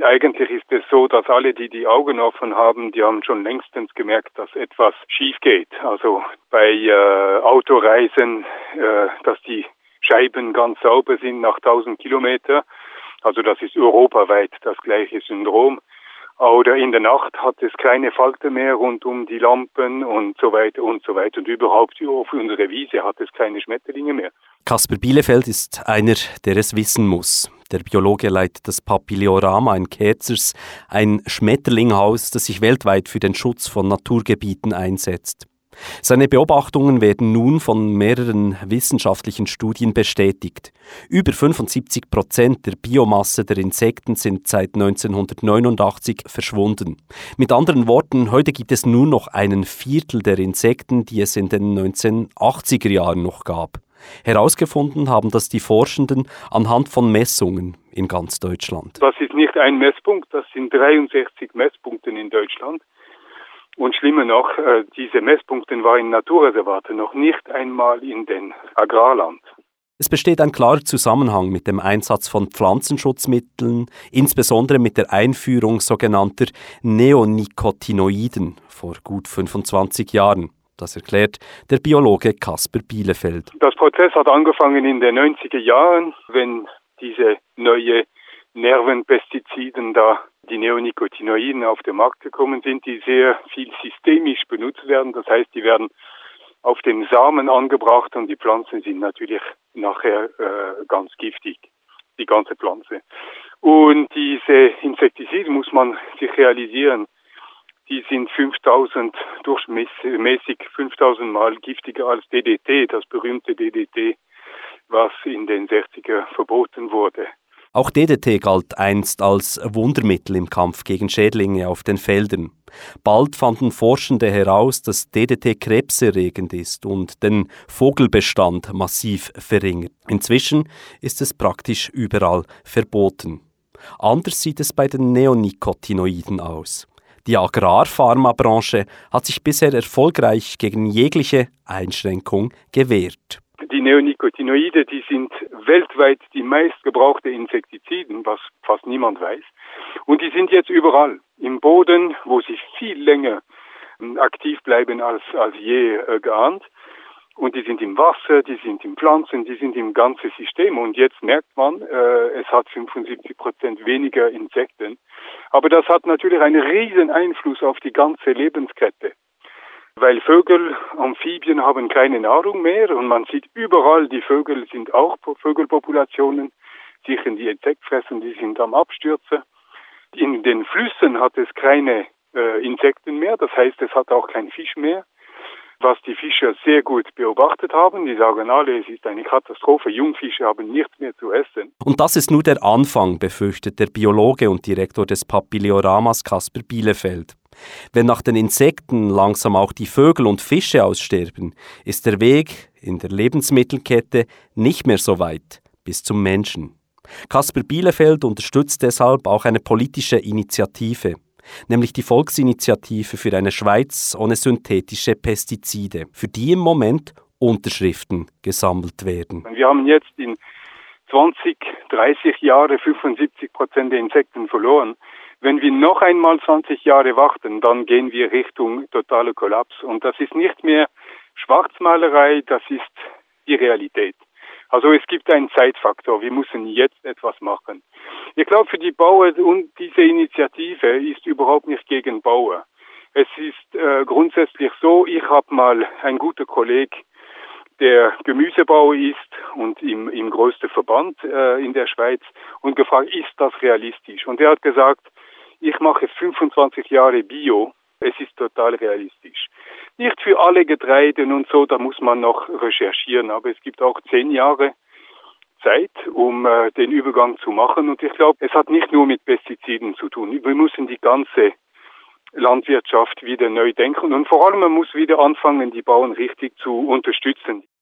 Eigentlich ist es so, dass alle, die die Augen offen haben, die haben schon längstens gemerkt, dass etwas schief geht. Also bei Autoreisen, dass die Scheiben ganz sauber sind nach 1000 Kilometer. Also das ist europaweit das gleiche Syndrom. Oder in der Nacht hat es keine Falte mehr rund um die Lampen und so weiter und so weiter. Und überhaupt auf unserer Wiese hat es keine Schmetterlinge mehr. Kasper Bielefeld ist einer, der es wissen muss. Der Biologe leitet das Papiliorama in Kerzers, ein Schmetterlinghaus, das sich weltweit für den Schutz von Naturgebieten einsetzt. Seine Beobachtungen werden nun von mehreren wissenschaftlichen Studien bestätigt. Über 75% der Biomasse der Insekten sind seit 1989 verschwunden. Mit anderen Worten, heute gibt es nur noch einen Viertel der Insekten, die es in den 1980er Jahren noch gab. Herausgefunden haben das die Forschenden anhand von Messungen in ganz Deutschland. Das ist nicht ein Messpunkt, das sind 63 Messpunkte in Deutschland. Und schlimmer noch, diese Messpunkte waren in Naturreservaten, noch nicht einmal in den Agrarland. Es besteht ein klarer Zusammenhang mit dem Einsatz von Pflanzenschutzmitteln, insbesondere mit der Einführung sogenannter Neonicotinoiden vor gut 25 Jahren. Das erklärt der Biologe Kasper Bielefeld. Das Prozess hat angefangen in den 90er Jahren, wenn diese neue Nervenpestiziden da, die Neonicotinoiden, auf den Markt gekommen sind, die sehr viel systemisch benutzt werden. Das heißt, die werden auf den Samen angebracht und die Pflanzen sind natürlich nachher ganz giftig, die ganze Pflanze. Und diese Insektizide muss man sich realisieren, die sind 5000 durchschnittlich 5000 Mal giftiger als DDT, das berühmte DDT, was in den 60er verboten wurde. Auch DDT galt einst als Wundermittel im Kampf gegen Schädlinge auf den Feldern. Bald fanden Forschende heraus, dass DDT krebserregend ist und den Vogelbestand massiv verringert. Inzwischen ist es praktisch überall verboten. Anders sieht es bei den Neonicotinoiden aus. Die Agrarpharmabranche hat sich bisher erfolgreich gegen jegliche Einschränkung gewehrt. Die Neonicotinoide, die sind weltweit die meistgebrauchte Insektiziden, was fast niemand weiß. Und die sind jetzt überall. Im Boden, wo sie viel länger aktiv bleiben als je geahnt. Und die sind im Wasser, die sind in Pflanzen, die sind im ganzen System. Und jetzt merkt man, es hat 75% weniger Insekten. Aber das hat natürlich einen riesen Einfluss auf die ganze Lebenskette. Weil Vögel, Amphibien haben keine Nahrung mehr und man sieht überall, die Vögel sind auch Vögelpopulationen, sichern die Insektfressen, die sind am Abstürzen. In den Flüssen hat es keine Insekten mehr, das heißt, es hat auch kein Fisch mehr. Was die Fischer sehr gut beobachtet haben, die sagen alle, es ist eine Katastrophe, Jungfische haben nichts mehr zu essen. Und das ist nur der Anfang, befürchtet der Biologe und Direktor des Papilioramas Kasper Bielefeld. Wenn nach den Insekten langsam auch die Vögel und Fische aussterben, ist der Weg in der Lebensmittelkette nicht mehr so weit bis zum Menschen. Kasper Bielefeld unterstützt deshalb auch eine politische Initiative, nämlich die Volksinitiative für eine Schweiz ohne synthetische Pestizide, für die im Moment Unterschriften gesammelt werden. Wir haben jetzt in 20, 30 Jahren 75% der Insekten verloren. Wenn wir noch einmal 20 Jahre warten, dann gehen wir Richtung totaler Kollaps. Und das ist nicht mehr Schwarzmalerei, das ist die Realität. Also es gibt einen Zeitfaktor, wir müssen jetzt etwas machen. Ich glaube, für die Bauern und diese Initiative ist überhaupt nicht gegen Bauern. Es ist grundsätzlich so, ich habe mal einen guten Kollegen, der Gemüsebauer ist und im größten Verband in der Schweiz und gefragt, ist das realistisch? Und er hat gesagt, ich mache 25 Jahre Bio, es ist total realistisch. Nicht für alle Getreiden und so, da muss man noch recherchieren, aber es gibt auch 10 Jahre Zeit, um den Übergang zu machen. Und ich glaube, es hat nicht nur mit Pestiziden zu tun. Wir müssen die ganze Landwirtschaft wieder neu denken und vor allem man muss wieder anfangen, die Bauern richtig zu unterstützen.